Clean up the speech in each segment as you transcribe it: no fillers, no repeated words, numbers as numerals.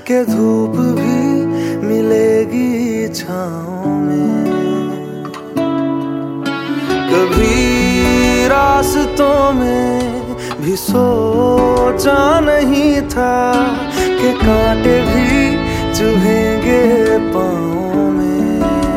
के धूप भी मिलेगी छाँव में। कभी रास्तों में भी सोचा नहीं था कि कांटे भी चुभेंगे पाँव में।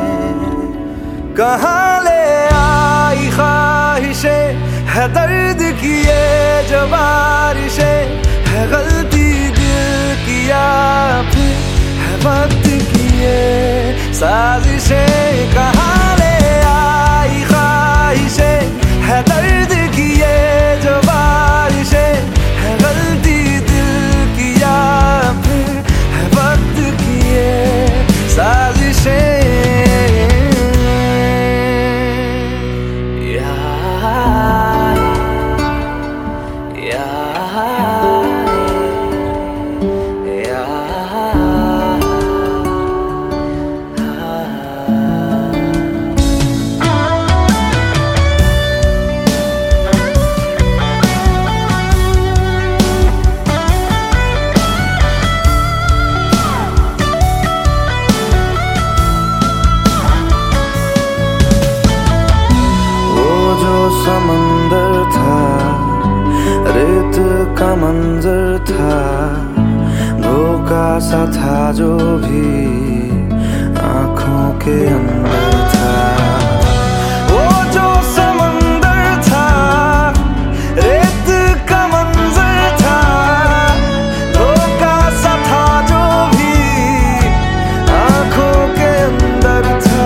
कहाँ ले आई ख्वाहिशें है दर्द की ये जो बारिशें, है गलती दिल की या फिर है वक्त की ये साजिशें। कहाँ ले आई ख्वाहिशें है दर्द की ये जो बारिशें, है गलती दिल की या फिर है वक्त की ये साजिशें। समंदर था, रेत का मंजर था, धोखा सा था जो भी आँखों के अंदर था। वो जो समंदर था, रेत का मंजर था, धोखा सा था जो भी आँखों के अंदर था।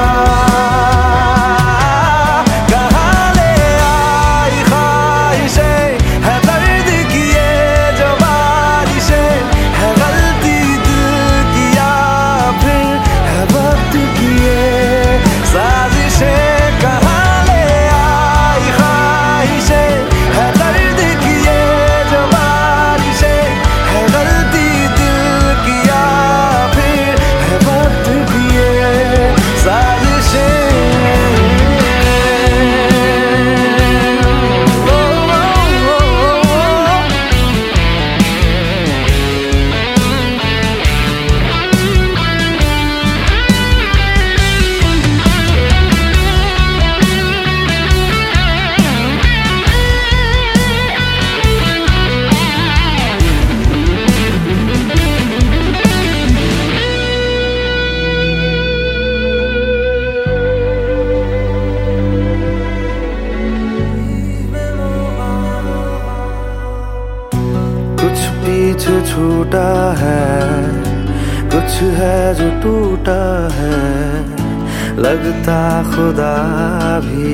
कुछ पीछे छूटा है, कुछ है जो टूटा है, लगता खुदा भी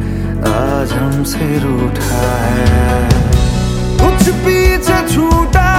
आज हमसे रूठा है। कुछ पीछे छूटा